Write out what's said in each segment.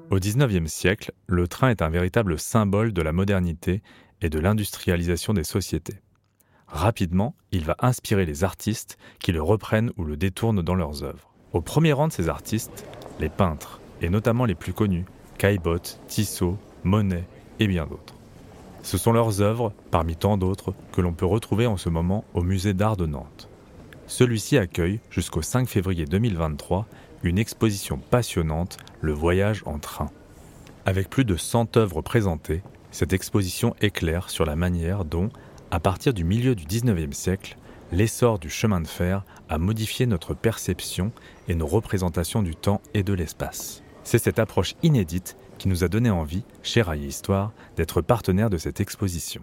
Au XIXe siècle, le train est un véritable symbole de la modernité et de l'industrialisation des sociétés. Rapidement, il va inspirer les artistes qui le reprennent ou le détournent dans leurs œuvres. Au premier rang de ces artistes, les peintres, et notamment les plus connus, Caillebotte, Tissot, Monet et bien d'autres. Ce sont leurs œuvres, parmi tant d'autres, que l'on peut retrouver en ce moment au Musée d'Art de Nantes. Celui-ci accueille, jusqu'au 5 février 2023, une exposition passionnante, Le voyage en train. Avec plus de 100 œuvres présentées, cette exposition éclaire sur la manière dont, à partir du milieu du XIXe siècle, l'essor du chemin de fer a modifié notre perception et nos représentations du temps et de l'espace. C'est cette approche inédite qui nous a donné envie, chez Rail et Histoire, d'être partenaire de cette exposition.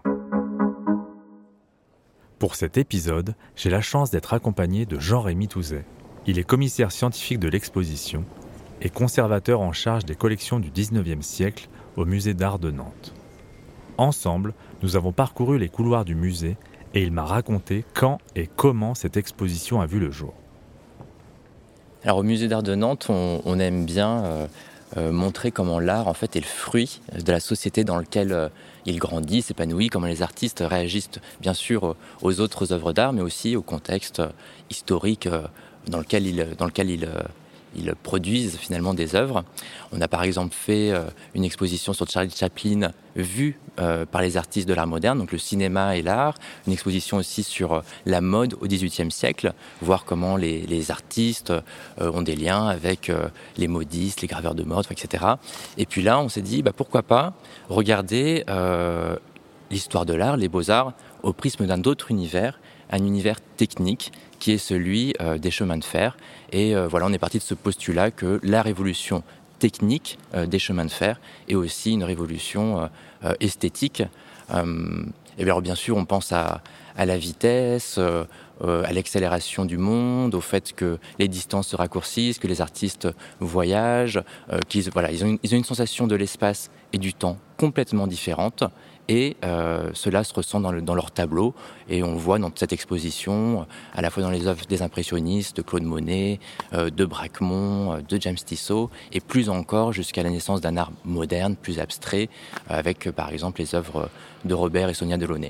Pour cet épisode, j'ai la chance d'être accompagné de Jean-Rémy Touzet. Il est commissaire scientifique de l'exposition et conservateur en charge des collections du XIXe siècle au Musée d'Art de Nantes. Ensemble, nous avons parcouru les couloirs du musée et il m'a raconté quand et comment cette exposition a vu le jour. Alors au Musée d'Art de Nantes, on aime bien montrer comment l'art en fait est le fruit de la société dans laquelle il grandit, s'épanouit, comment les artistes réagissent bien sûr aux autres œuvres d'art, mais aussi au contexte historique dans lequel ils produisent finalement des œuvres. On a par exemple fait une exposition sur Charlie Chaplin vue par les artistes de l'art moderne, donc le cinéma et l'art. Une exposition aussi sur la mode au XVIIIe siècle, voir comment les artistes ont des liens avec les modistes, les graveurs de mode, etc. Et puis là, on s'est dit, pourquoi pas regarder l'histoire de l'art, les beaux-arts, au prisme d'un autre univers, un univers technique qui est celui des chemins de fer. Et voilà, on est parti de ce postulat que la révolution technique des chemins de fer est aussi une révolution esthétique. Et bien sûr, on pense à la vitesse, à l'accélération du monde, au fait que les distances se raccourcissent, que les artistes voyagent, ils ont une sensation de l'espace et du temps complètement différente. Et cela se ressent dans leurs tableaux, et on le voit dans cette exposition, à la fois dans les œuvres des impressionnistes, de Claude Monet, de Bracquemont, de James Tissot, et plus encore jusqu'à la naissance d'un art moderne, plus abstrait, avec par exemple les œuvres de Robert et Sonia Delaunay.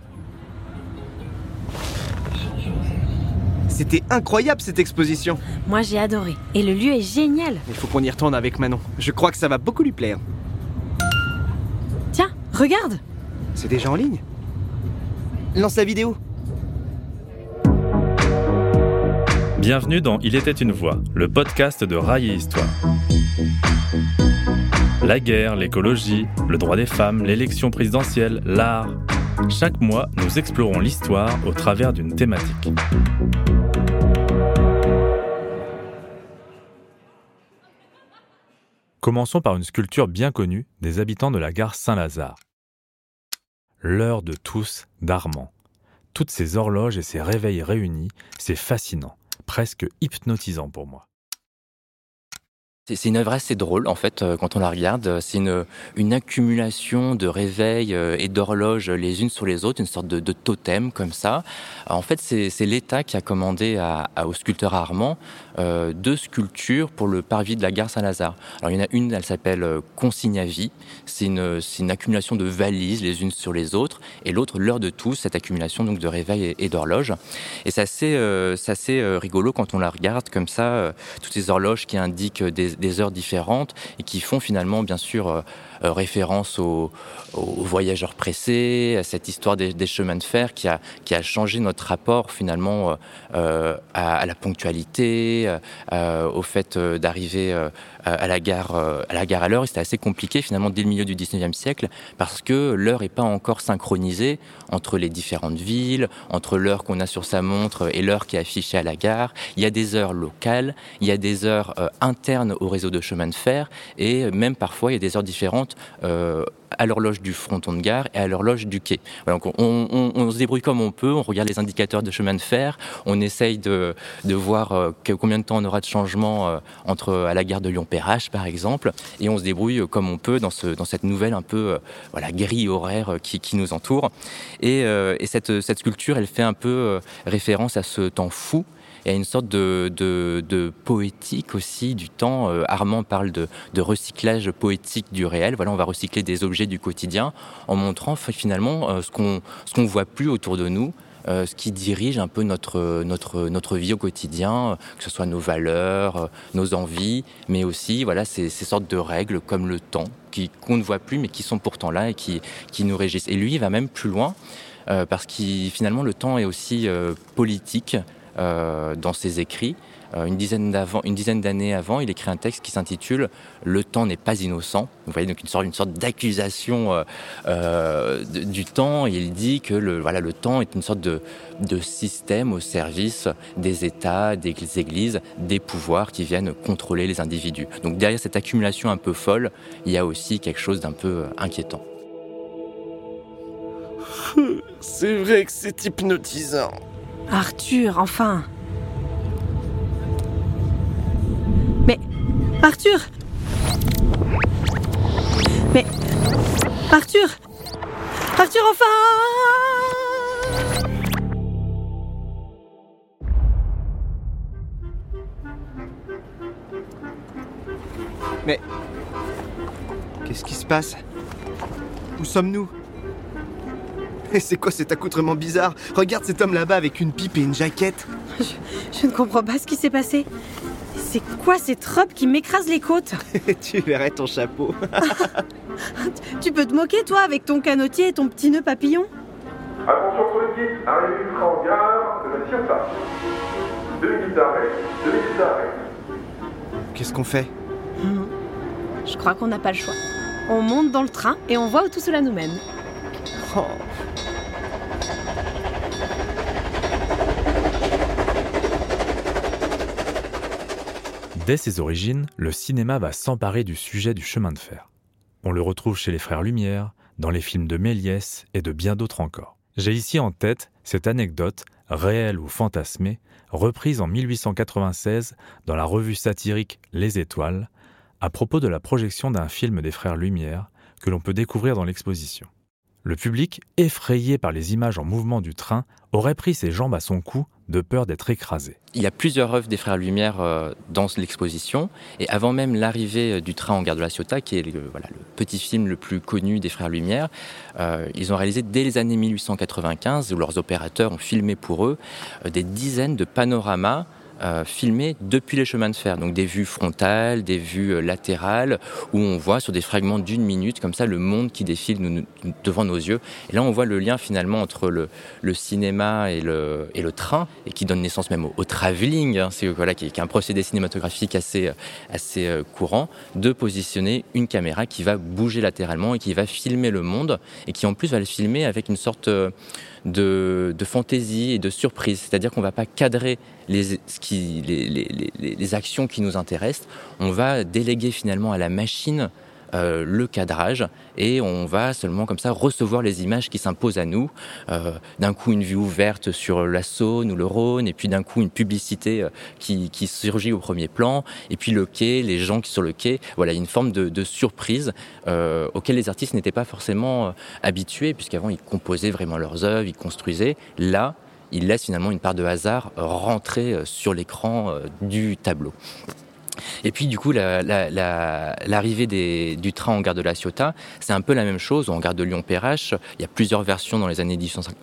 C'était incroyable cette exposition. Moi j'ai adoré, et le lieu est génial. Il faut qu'on y retourne avec Manon. Je crois que ça va beaucoup lui plaire. Tiens, regarde! C'est déjà en ligne? Lance la vidéo. Bienvenue dans Il était une voix, le podcast de Rail et Histoire. La guerre, l'écologie, le droit des femmes, l'élection présidentielle, l'art. Chaque mois, nous explorons l'histoire au travers d'une thématique. Commençons par une sculpture bien connue des habitants de la gare Saint-Lazare. L'heure de tous d'Armand. Toutes ces horloges et ces réveils réunis, c'est fascinant, presque hypnotisant pour moi. C'est une œuvre assez drôle, en fait, quand on la regarde. C'est une accumulation de réveils et d'horloges les unes sur les autres, une sorte de totem comme ça. En fait, c'est l'État qui a commandé au sculpteur Armand 2 sculptures pour le parvis de la gare Saint-Lazare. Alors, il y en a une, elle s'appelle Consigne à vie. C'est une accumulation de valises les unes sur les autres. Et l'autre, l'heure de tous, cette accumulation donc de réveils et d'horloges. Et c'est assez rigolo quand on la regarde comme ça, toutes ces horloges qui indiquent des heures différentes et qui font finalement bien sûr référence aux voyageurs pressés, à cette histoire des chemins de fer qui a changé notre rapport finalement à la ponctualité, au fait d'arriver à la gare à l'heure. Et c'était assez compliqué finalement dès le milieu du 19e siècle parce que l'heure n'est pas encore synchronisée entre les différentes villes, entre l'heure qu'on a sur sa montre et l'heure qui est affichée à la gare. Il y a des heures locales, il y a des heures internes au réseau de chemin de fer et même parfois il y a des heures différentes à l'horloge du fronton de gare et à l'horloge du quai. Voilà, donc on se débrouille comme on peut, on regarde les indicateurs de chemin de fer, on essaye de voir combien de temps on aura de changement à la gare de Lyon-Perrache par exemple, et on se débrouille comme on peut dans cette nouvelle un peu grille horaire qui nous entoure. Et cette sculpture, elle fait un peu référence à ce temps fou et à une sorte de poétique aussi du temps. Armand parle de recyclage poétique du réel. Voilà, on va recycler des objets du quotidien en montrant finalement ce qu'on voit plus autour de nous, ce qui dirige un peu notre vie au quotidien, que ce soit nos valeurs, nos envies, mais aussi voilà, ces sortes de règles comme le temps qu'on ne voit plus mais qui sont pourtant là et qui nous régissent. Et lui, il va même plus loin parce que finalement le temps est aussi politique. Dans ses écrits. Une dizaine d'années avant, il écrit un texte qui s'intitule « Le temps n'est pas innocent ». Vous voyez, donc une sorte d'accusation du temps. Et il dit que le temps est une sorte de système au service des États, des églises, des pouvoirs qui viennent contrôler les individus. Donc derrière cette accumulation un peu folle, il y a aussi quelque chose d'un peu inquiétant. C'est vrai que c'est hypnotisant. Arthur, enfin. Mais... Arthur Mais... Arthur, enfin. Mais... Qu'est-ce qui se passe? Où sommes-nous? Et c'est quoi cet accoutrement bizarre? Regarde cet homme là-bas avec une pipe et une jaquette. Je ne comprends pas ce qui s'est passé. C'est quoi cette robe qui m'écrase les côtes? Tu verrais ton chapeau. Tu peux te moquer, toi, avec ton canotier et ton petit nœud papillon? Attention sur le quai, arrivée du train en gare de la Ciotat. 2 minutes d'arrêt. Qu'est-ce qu'on fait? Je crois qu'on n'a pas le choix. On monte dans le train et on voit où tout cela nous mène. Oh. Dès ses origines, le cinéma va s'emparer du sujet du chemin de fer. On le retrouve chez les frères Lumière, dans les films de Méliès et de bien d'autres encore. J'ai ici en tête cette anecdote, réelle ou fantasmée, reprise en 1896 dans la revue satirique Les Étoiles, à propos de la projection d'un film des frères Lumière que l'on peut découvrir dans l'exposition. Le public, effrayé par les images en mouvement du train, aurait pris ses jambes à son cou de peur d'être écrasé. Il y a plusieurs œuvres des frères Lumière dans l'exposition, et avant même l'arrivée du train en gare de la Ciotat, qui est le petit film le plus connu des frères Lumière, ils ont réalisé dès les années 1895, où leurs opérateurs ont filmé pour eux des dizaines de panoramas filmés depuis les chemins de fer, donc des vues frontales, des vues latérales, où on voit sur des fragments d'1 minute, comme ça, le monde qui défile devant nos yeux. Et là, on voit le lien finalement entre le cinéma et le train, et qui donne naissance même au travelling, hein, qui est un procédé cinématographique assez courant, de positionner une caméra qui va bouger latéralement et qui va filmer le monde, et qui en plus va le filmer avec une sorte de fantaisie et de surprise. C'est-à-dire qu'on ne va pas cadrer les actions qui nous intéressent, on va déléguer finalement à la machine le cadrage, et on va seulement comme ça recevoir les images qui s'imposent à nous. D'un coup une vue ouverte sur la Saône ou le Rhône, et puis d'un coup une publicité qui surgit au premier plan, et puis le quai, les gens qui sont sur le quai. Voilà, une forme de surprise auquel les artistes n'étaient pas forcément habitués, puisqu'avant ils composaient vraiment leurs œuvres, ils construisaient. Là, ils laissent finalement une part de hasard rentrer sur l'écran du tableau. Et puis du coup, l'arrivée du train en gare de la Ciotat, c'est un peu la même chose. En gare de Lyon-Perrache, il y a plusieurs versions dans les années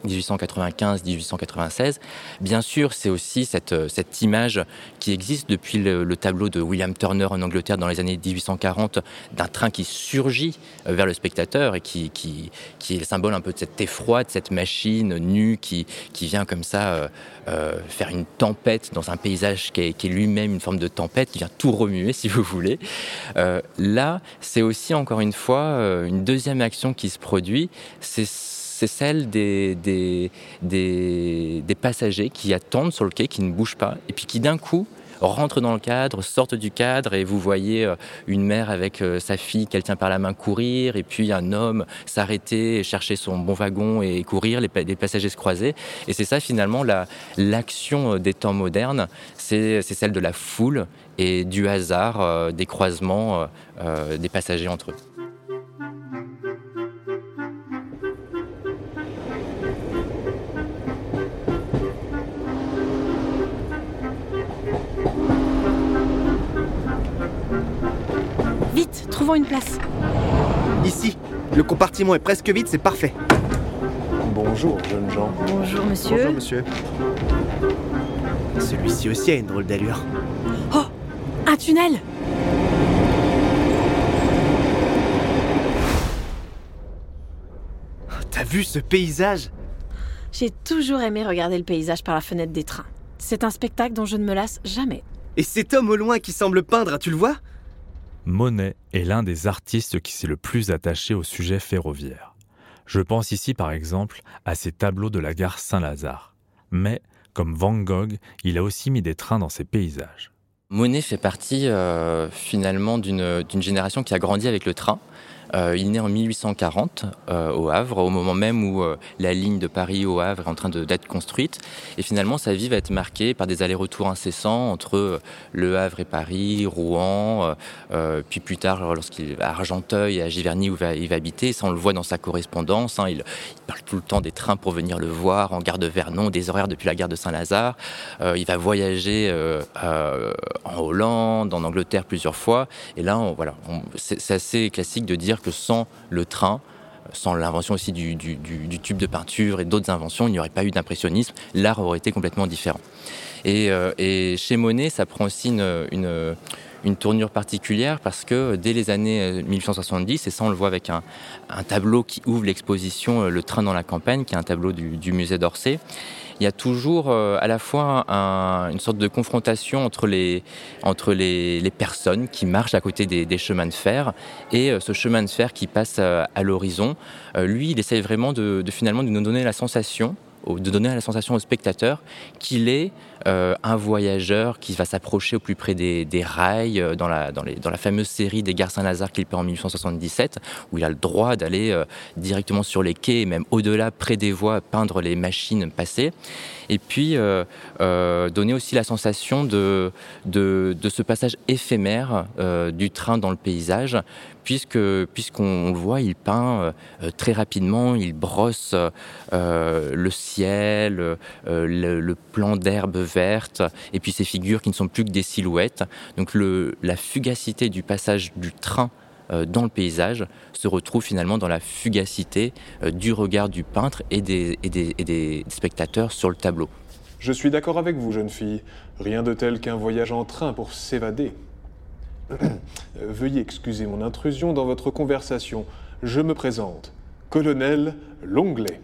1895-1896. Bien sûr, c'est aussi cette image qui existe depuis le tableau de William Turner en Angleterre dans les années 1840, d'un train qui surgit vers le spectateur et qui est le symbole un peu de cet effroi, de cette machine nue qui vient comme ça faire une tempête dans un paysage qui est lui-même une forme de tempête, qui vient tout remuer, si vous voulez. Là, c'est aussi, encore une fois, une deuxième action qui se produit, c'est celle des passagers qui attendent sur le quai, qui ne bougent pas, et puis qui d'un coup rentrent dans le cadre, sortent du cadre et vous voyez une mère avec sa fille qu'elle tient par la main courir et puis un homme s'arrêter, chercher son bon wagon et courir, les passagers se croiser. Et c'est ça finalement l'action des temps modernes, c'est celle de la foule et du hasard, des croisements des passagers entre eux. Vite, trouvons une place. Ici, le compartiment est presque vide, c'est parfait. Bonjour, jeunes gens. Bonjour monsieur. Bonjour, monsieur. Celui-ci aussi a une drôle d'allure. Oh, un tunnel. T'as vu ce paysage? J'ai toujours aimé regarder le paysage par la fenêtre des trains. C'est un spectacle dont je ne me lasse jamais. Et cet homme au loin qui semble peindre, tu le vois? Monet est l'un des artistes qui s'est le plus attaché au sujet ferroviaire. Je pense ici par exemple à ses tableaux de la gare Saint-Lazare. Mais, comme Van Gogh, il a aussi mis des trains dans ses paysages. Monet fait partie finalement d'une génération qui a grandi avec le train. Il est né en 1840 au Havre, au moment même où la ligne de Paris au Havre est en train d'être construite. Et finalement, sa vie va être marquée par des allers-retours incessants entre Le Havre et Paris, Rouen, puis plus tard, lorsqu'il va à Argenteuil et à Giverny où il va habiter. Ça, on le voit dans sa correspondance. Il parle tout le temps des trains pour venir le voir, en gare de Vernon, des horaires depuis la gare de Saint-Lazare. Il va voyager en Hollande, en Angleterre plusieurs fois. Et là, c'est assez classique de dire que sans le train, sans l'invention aussi du tube de peinture et d'autres inventions, il n'y aurait pas eu d'impressionnisme. L'art aurait été complètement différent. Et chez Monet, ça prend aussi une tournure particulière parce que dès les années 1870, et ça on le voit avec un tableau qui ouvre l'exposition Le train dans la campagne, qui est un tableau du musée d'Orsay, il y a toujours à la fois une sorte de confrontation entre les personnes qui marchent à côté des chemins de fer et ce chemin de fer qui passe à l'horizon. Lui, il essaye vraiment finalement de nous donner la sensation, au spectateur qu'il est un voyageur qui va s'approcher au plus près des rails dans la fameuse série des gares Saint-Lazare qu'il peint en 1877, où il a le droit d'aller directement sur les quais et même au-delà, près des voies, peindre les machines passées. Et puis donner aussi la sensation de ce passage éphémère du train dans le paysage, puisqu'on le voit, il peint très rapidement, il brosse le ciel, le plan d'herbe verte, et puis ces figures qui ne sont plus que des silhouettes. Donc la fugacité du passage du train dans le paysage se retrouve finalement dans la fugacité du regard du peintre et des spectateurs sur le tableau. Je suis d'accord avec vous, jeune fille. Rien de tel qu'un voyage en train pour s'évader. Veuillez excuser mon intrusion dans votre conversation. Je me présente, Colonel Longlet.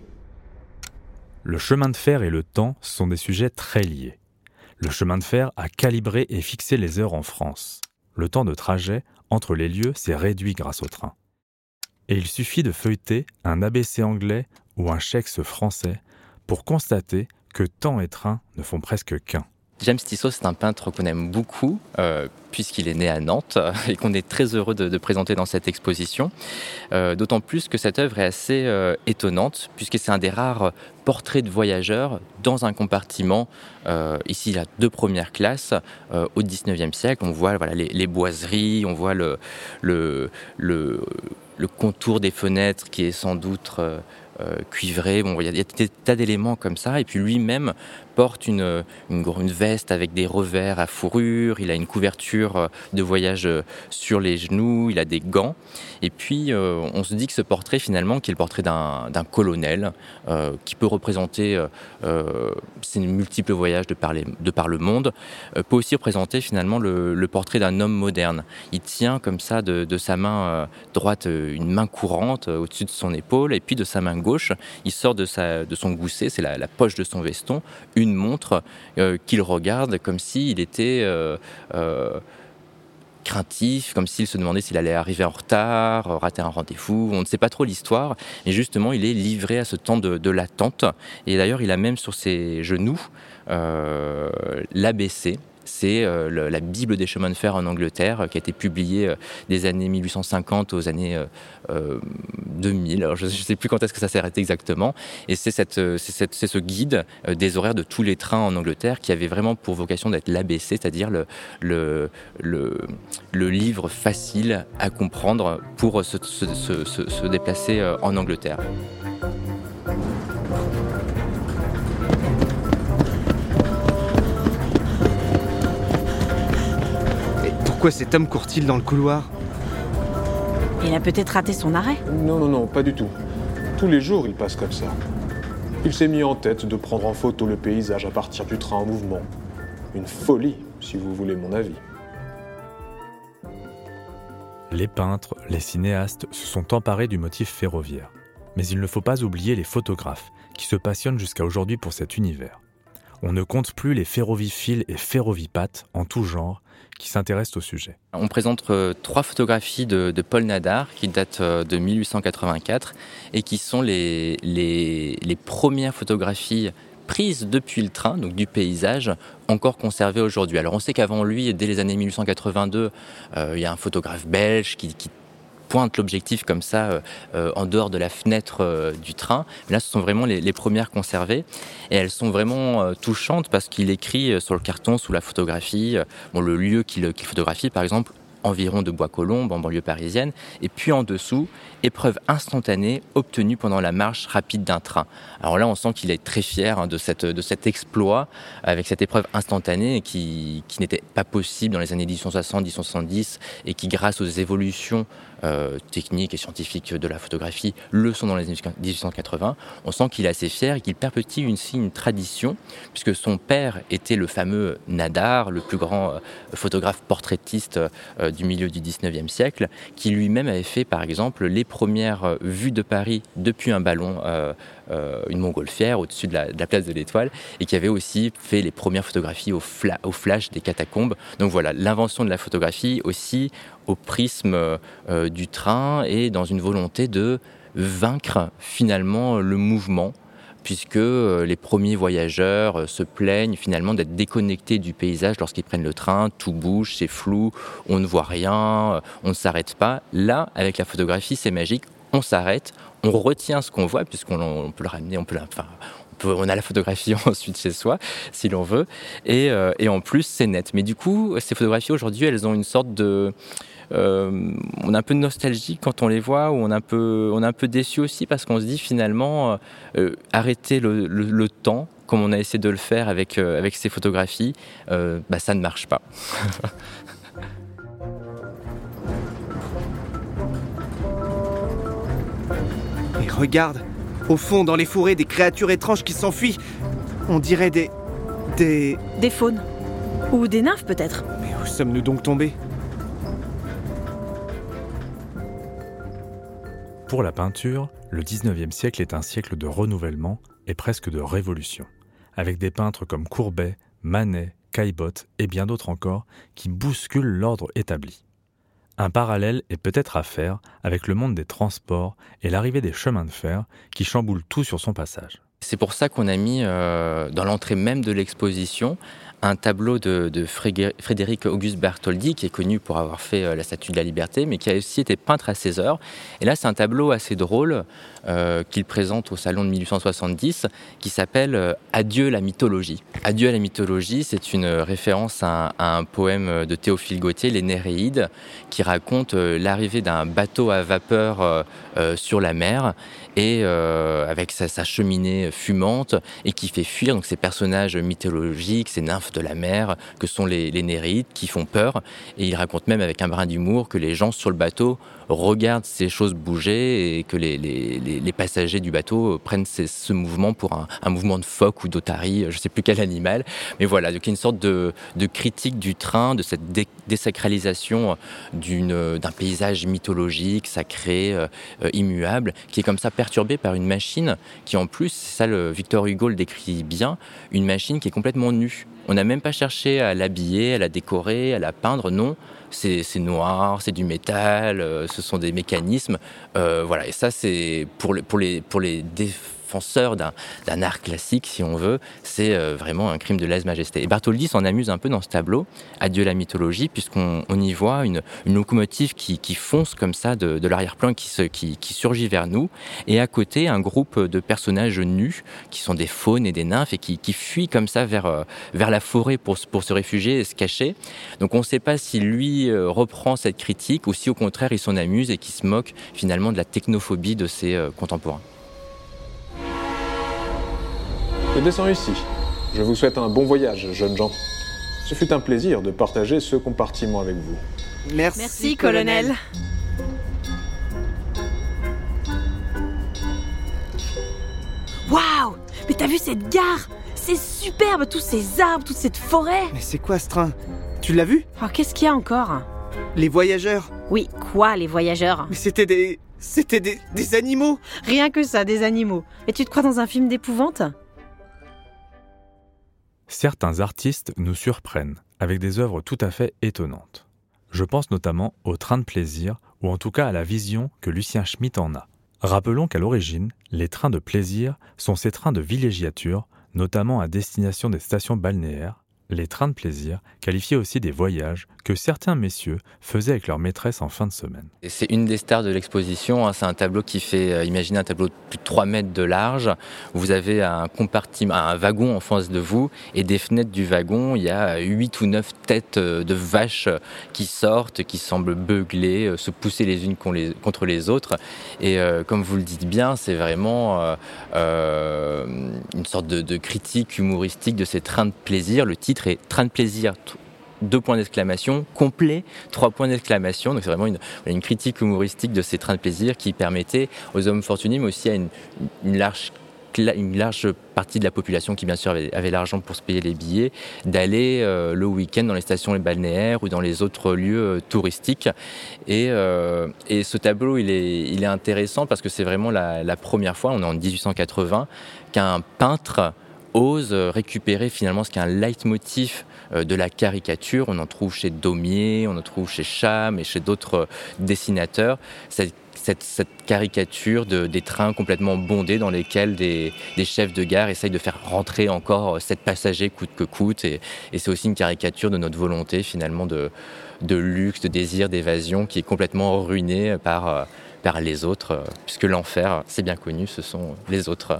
Le chemin de fer et le temps sont des sujets très liés. Le chemin de fer a calibré et fixé les heures en France. Le temps de trajet entre les lieux s'est réduit grâce au train. Et il suffit de feuilleter un ABC anglais ou un Shakes français pour constater que temps et train ne font presque qu'un. James Tissot, c'est un peintre qu'on aime beaucoup, puisqu'il est né à Nantes et qu'on est très heureux de présenter dans cette exposition. D'autant plus que cette œuvre est assez étonnante, puisque c'est un des rares portraits de voyageurs dans un compartiment, ici la de première classe, au XIXe siècle. On voit les boiseries, on voit le contour des fenêtres qui est sans doute cuivré. Bon, il y a des tas d'éléments comme ça. Et puis lui-même porte une veste avec des revers à fourrure. Il a une couverture de voyage sur les genoux. Il a des gants. Et puis, on se dit que ce portrait, finalement, qui est le portrait d'un colonel, qui peut représenter ses multiples voyages de par le monde, peut aussi représenter, finalement, le portrait d'un homme moderne. Il tient comme ça de sa main droite une main courante au-dessus de son épaule, et puis de sa main gauche, il sort de son gousset, c'est la poche de son veston, une montre qu'il regarde comme s'il était craintif, comme s'il se demandait s'il allait arriver en retard, rater un rendez-vous. On ne sait pas trop l'histoire. Et justement, il est livré à ce temps de l'attente. Et d'ailleurs, il a même sur ses genoux l'ABC. c'est la Bible des chemins de fer en Angleterre, qui a été publiée des années 1850 aux années 2000. Alors, je ne sais plus quand est-ce que ça s'est arrêté exactement. Et c'est ce guide des horaires de tous les trains en Angleterre qui avait vraiment pour vocation d'être l'ABC, c'est-à-dire le livre facile à comprendre pour se déplacer en Angleterre. Et pourquoi cet homme court-il dans le couloir ? Il a peut-être raté son arrêt. Non, pas du tout. Tous les jours, il passe comme ça. Il s'est mis en tête de prendre en photo le paysage à partir du train en mouvement. Une folie, si vous voulez mon avis. Les peintres, les cinéastes se sont emparés du motif ferroviaire. Mais il ne faut pas oublier les photographes, qui se passionnent jusqu'à aujourd'hui pour cet univers. On ne compte plus les ferroviphiles et ferrovipathes en tout genre qui s'intéressent au sujet. On présente 3 photographies de Paul Nadar qui datent de 1884 et qui sont les premières photographies prises depuis le train, donc du paysage, encore conservées aujourd'hui. Alors on sait qu'avant lui, dès les années 1882, il y a un photographe belge qui pointe l'objectif comme ça en dehors de la fenêtre du train. Là, ce sont vraiment les premières conservées et elles sont vraiment touchantes parce qu'il écrit sur le carton, sous la photographie, le lieu qu'il photographie, par exemple, environ de Bois-Colombes, en banlieue parisienne, et puis en dessous, épreuve instantanée obtenue pendant la marche rapide d'un train. Alors là, on sent qu'il est très fier de cet exploit avec cette épreuve instantanée qui n'était pas possible dans les années 1860-1870 et qui, grâce aux évolutions techniques et scientifiques de la photographie, le sont dans les années 1880. On sent qu'il est assez fier et qu'il perpétue une tradition, puisque son père était le fameux Nadar, le plus grand photographe portraitiste du milieu du 19e siècle, qui lui-même avait fait, par exemple, les premières vues de Paris depuis un ballon, une montgolfière au-dessus de la place de l'Étoile, et qui avait aussi fait les premières photographies au flash des catacombes. Donc voilà, l'invention de la photographie aussi au prisme du train et dans une volonté de vaincre finalement le mouvement, puisque les premiers voyageurs se plaignent finalement d'être déconnectés du paysage lorsqu'ils prennent le train, tout bouge, c'est flou, on ne voit rien, on ne s'arrête pas. Là, avec la photographie, c'est magique, on s'arrête, on retient ce qu'on voit, puisqu'on peut le ramener, on a la photographie ensuite chez soi, si l'on veut, et en plus, c'est net. Mais du coup, ces photographies, aujourd'hui, elles ont une sorte de... on a un peu de nostalgie quand on les voit, ou on est un peu déçu aussi parce qu'on se dit finalement arrêter le temps comme on a essayé de le faire avec ces photographies, ça ne marche pas. Et regarde, au fond, dans les fourrés, des créatures étranges qui s'enfuient. On dirait des... Des faunes. Ou des nymphes peut-être. Mais où sommes-nous donc tombés ? Pour la peinture, le 19e siècle est un siècle de renouvellement et presque de révolution, avec des peintres comme Courbet, Manet, Caillebotte et bien d'autres encore qui bousculent l'ordre établi. Un parallèle est peut-être à faire avec le monde des transports et l'arrivée des chemins de fer qui chamboulent tout sur son passage. C'est pour ça qu'on a mis dans l'entrée même de l'exposition un tableau de Frédéric Auguste Bertholdi, qui est connu pour avoir fait la Statue de la Liberté, mais qui a aussi été peintre à ses heures. Et là, c'est un tableau assez drôle qu'il présente au Salon de 1870, qui s'appelle « Adieu la mythologie ». « Adieu à la mythologie », c'est une référence à un poème de Théophile Gautier, les Néréides, qui raconte l'arrivée d'un bateau à vapeur sur la mer, et avec sa cheminée fumante, et qui fait fuir donc ces personnages mythologiques, ces nymphes de la mer, que sont les Néréides, qui font peur. Et il raconte même avec un brin d'humour que les gens sur le bateau regardent ces choses bouger et que les passagers du bateau prennent ce mouvement pour un mouvement de phoque ou d'otarie, je ne sais plus quel animal. Mais voilà, donc il y a une sorte de critique du train, de cette désacralisation d'un paysage mythologique, sacré, immuable, qui est comme ça perturbé par une machine qui, en plus, ça Victor Hugo le décrit bien, une machine qui est complètement nue. On n'a même pas cherché à l'habiller, à la décorer, à la peindre, non. C'est noir, c'est du métal, ce sont des mécanismes. Voilà, et ça, c'est pour les défenseurs d'un art classique, si on veut, c'est vraiment un crime de lèse-majesté. Et Bartholdi s'en amuse un peu dans ce tableau, Adieu la mythologie, puisqu'on y voit une locomotive qui fonce comme ça de l'arrière-plan, qui surgit vers nous, et à côté, un groupe de personnages nus, qui sont des faunes et des nymphes, et qui fuient comme ça vers la forêt pour se réfugier et se cacher. Donc on ne sait pas si lui reprend cette critique, ou si au contraire il s'en amuse et qu'il se moque finalement de la technophobie de ses contemporains. Je descends ici. Je vous souhaite un bon voyage, jeunes gens. Ce fut un plaisir de partager ce compartiment avec vous. Merci, colonel. Waouh! Mais t'as vu cette gare? C'est superbe, tous ces arbres, toute cette forêt. Mais c'est quoi ce train? Tu l'as vu? Oh, qu'est-ce qu'il y a encore? Les voyageurs. Oui, quoi, les voyageurs? Mais c'était des animaux. Rien que ça, des animaux. Et tu te crois dans un film d'épouvante? Certains artistes nous surprennent avec des œuvres tout à fait étonnantes. Je pense notamment au train de plaisir, ou en tout cas à la vision que Lucien Schmitt en a. Rappelons qu'à l'origine, les trains de plaisir sont ces trains de villégiature, notamment à destination des stations balnéaires, les trains de plaisir, qualifiés aussi des voyages, que certains messieurs faisaient avec leur maîtresse en fin de semaine. Et c'est une des stars de l'exposition, c'est un tableau qui fait, imaginez un tableau de plus de 3 mètres de large. Vous avez un compartiment, un wagon en face de vous, et des fenêtres du wagon, il y a 8 ou 9 têtes de vaches qui sortent, qui semblent beugler, se pousser les unes contre les autres. Et comme vous le dites bien, c'est vraiment une sorte de critique humoristique de ces trains de plaisir. Le titre est Train de plaisir, 2 points d'exclamation, complet, 3 points d'exclamation. Donc c'est vraiment une critique humoristique de ces trains de plaisir qui permettait aux hommes fortunés, mais aussi à une large partie de la population qui bien sûr avait l'argent pour se payer les billets, d'aller le week-end dans les stations balnéaires ou dans les autres lieux touristiques. Et ce tableau il est intéressant parce que c'est vraiment la première fois, on est en 1880, qu'un peintre ose récupérer finalement ce qui est un leitmotiv de la caricature. On en trouve chez Daumier, on en trouve chez Cham et chez d'autres dessinateurs. Cette caricature des trains complètement bondés dans lesquels des chefs de gare essayent de faire rentrer encore 7 passagers coûte que coûte. Et c'est aussi une caricature de notre volonté finalement de luxe, de désir, d'évasion qui est complètement ruinée par les autres, puisque l'enfer, c'est bien connu, ce sont les autres.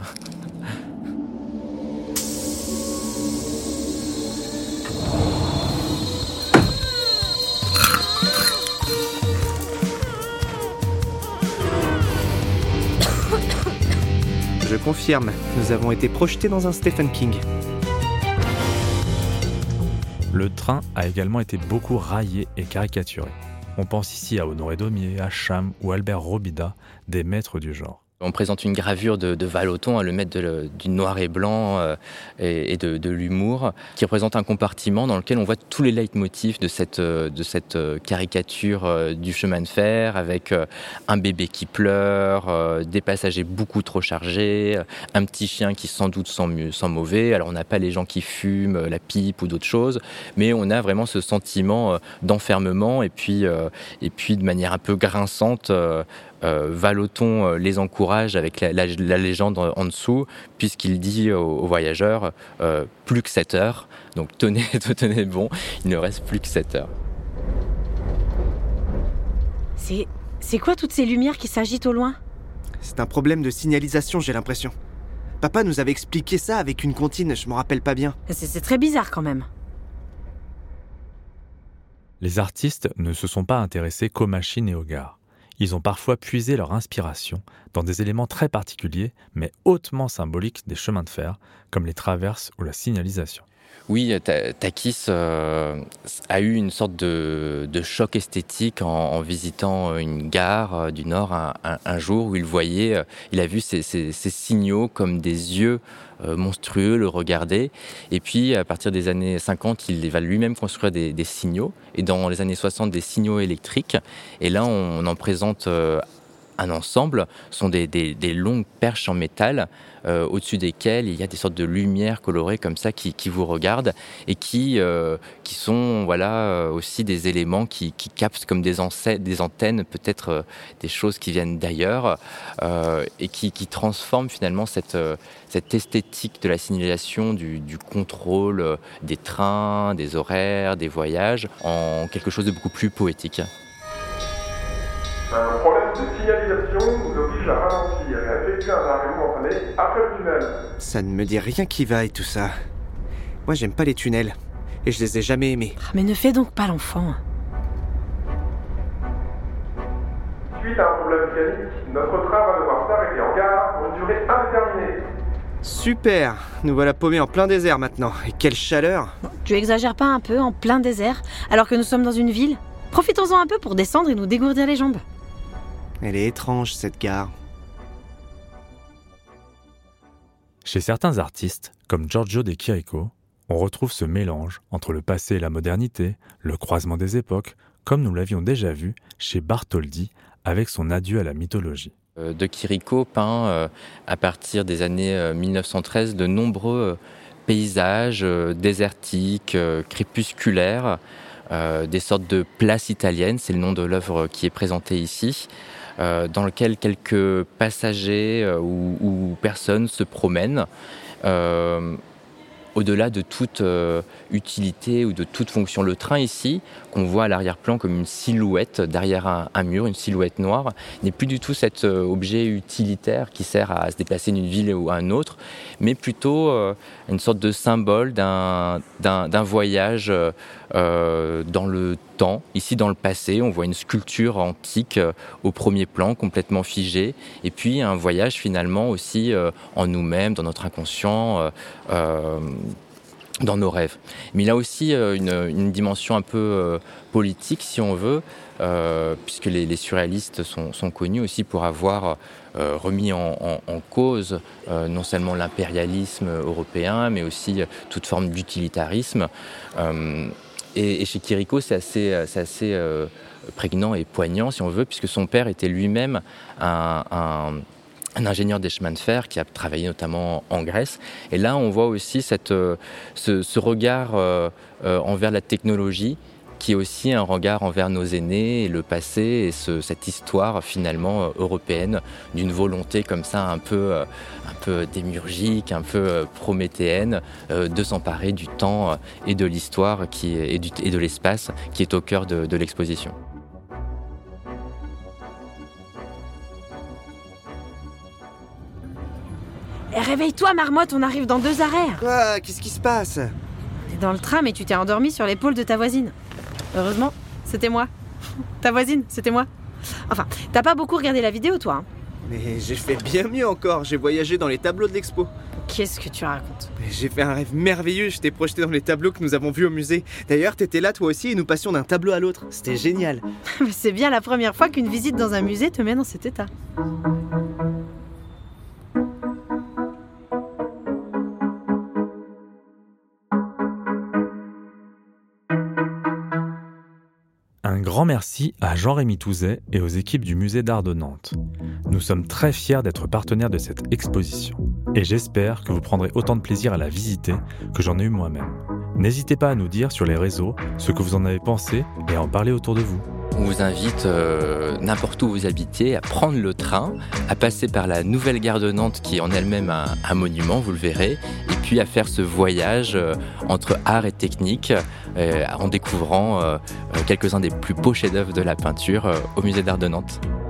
Je confirme, nous avons été projetés dans un Stephen King. Le train a également été beaucoup raillé et caricaturé. On pense ici à Honoré Daumier, à Cham ou Albert Robida, des maîtres du genre. On présente une gravure de Vallotton, le maître du noir et blanc et de l'humour, qui représente un compartiment dans lequel on voit tous les leitmotifs de cette caricature du chemin de fer, avec un bébé qui pleure, des passagers beaucoup trop chargés, un petit chien qui sans doute sent mauvais. Alors on n'a pas les gens qui fument la pipe ou d'autres choses, mais on a vraiment ce sentiment d'enfermement et puis de manière un peu grinçante. Vallotton les encourage avec la légende en dessous, puisqu'il dit aux voyageurs plus que 7 heures. Donc tenez bon, il ne reste plus que 7 heures. C'est quoi toutes ces lumières qui s'agitent au loin? C'est un problème de signalisation, j'ai l'impression. Papa nous avait expliqué ça avec une comptine, je m'en rappelle pas bien. C'est très bizarre quand même. Les artistes ne se sont pas intéressés qu'aux machines et aux gares. Ils ont parfois puisé leur inspiration dans des éléments très particuliers, mais hautement symboliques des chemins de fer, comme les traverses ou la signalisation. Oui, Takis a eu une sorte de choc esthétique en visitant une gare du Nord un jour où il a vu ces signaux comme des yeux monstrueux le regarder. Et puis, à partir des années 50, il va lui-même construire des signaux. Et dans les années 60, des signaux électriques. Et là, on en présente un ensemble, sont des longues perches en métal au-dessus desquelles il y a des sortes de lumières colorées comme ça qui vous regardent et qui sont aussi des éléments qui captent comme des antennes, peut-être des choses qui viennent d'ailleurs et qui transforment finalement cette esthétique de la signalisation, du contrôle des trains, des horaires, des voyages, en quelque chose de beaucoup plus poétique. Un problème de signalisation nous oblige à ralentir et à effectuer un arrêt momentané après le tunnel. Ça ne me dit rien qui vaille tout ça. Moi j'aime pas les tunnels, et je les ai jamais aimés. Mais ne fais donc pas l'enfant. Suite à un problème mécanique, notre train va devoir s'arrêter en gare pour une durée indéterminée. Super, nous voilà paumés en plein désert maintenant, et quelle chaleur. Tu exagères pas un peu en plein désert, alors que nous sommes dans une ville ? Profitons-en un peu pour descendre et nous dégourdir les jambes. Elle est étrange cette gare. Chez certains artistes, comme Giorgio de Chirico, on retrouve ce mélange entre le passé et la modernité, le croisement des époques, comme nous l'avions déjà vu chez Bartholdi avec son Adieu à la mythologie. De Chirico peint à partir des années 1913 de nombreux paysages désertiques, crépusculaires, des sortes de places italiennes, c'est le nom de l'œuvre qui est présentée ici, dans lequel quelques passagers ou personnes se promènent, au-delà de toute utilité ou de toute fonction. Le train ici, qu'on voit à l'arrière-plan comme une silhouette derrière un mur, une silhouette noire, n'est plus du tout cet objet utilitaire qui sert à se déplacer d'une ville ou à une autre, mais plutôt une sorte de symbole d'un voyage dans le temps. Ici, dans le passé, on voit une sculpture antique au premier plan, complètement figée, et puis un voyage finalement aussi en nous-mêmes, dans notre inconscient, dans nos rêves. Mais il a aussi une dimension un peu politique, si on veut, puisque les surréalistes sont connus aussi pour avoir remis en cause non seulement l'impérialisme européen, mais aussi toute forme d'utilitarisme. Et chez Chirico, c'est assez prégnant et poignant, si on veut, puisque son père était lui-même un ingénieur des chemins de fer qui a travaillé notamment en Grèce. Et là, on voit aussi ce regard envers la technologie, qui est aussi un regard envers nos aînés et le passé, et cette histoire finalement européenne d'une volonté comme ça un peu démiurgique, un peu prométhéenne, de s'emparer du temps et de l'histoire et de l'espace qui est au cœur de l'exposition. Réveille-toi, marmotte, on arrive dans 2 arrêts. Quoi ? Qu'est-ce qui se passe ? T'es dans le tram et tu t'es endormi sur l'épaule de ta voisine. Heureusement, c'était moi. Ta voisine, c'était moi. Enfin, t'as pas beaucoup regardé la vidéo, toi, hein ? Mais j'ai fait bien mieux encore, j'ai voyagé dans les tableaux de l'expo. Qu'est-ce que tu racontes ? J'ai fait un rêve merveilleux, je t'ai projeté dans les tableaux que nous avons vus au musée. D'ailleurs, t'étais là toi aussi et nous passions d'un tableau à l'autre. C'était génial. Mais c'est bien la première fois qu'une visite dans un musée te met dans cet état. Un grand merci à Jean-Rémy Touzet et aux équipes du Musée d'Art de Nantes. Nous sommes très fiers d'être partenaires de cette exposition et j'espère que vous prendrez autant de plaisir à la visiter que j'en ai eu moi-même. N'hésitez pas à nous dire sur les réseaux ce que vous en avez pensé et à en parler autour de vous. On vous invite, n'importe où vous habitez, à prendre le train, à passer par la nouvelle gare de Nantes qui est en elle-même un monument, vous le verrez, et puis à faire ce voyage entre art et technique en découvrant quelques-uns des plus beaux chefs-d'œuvre de la peinture au Musée d'Art de Nantes.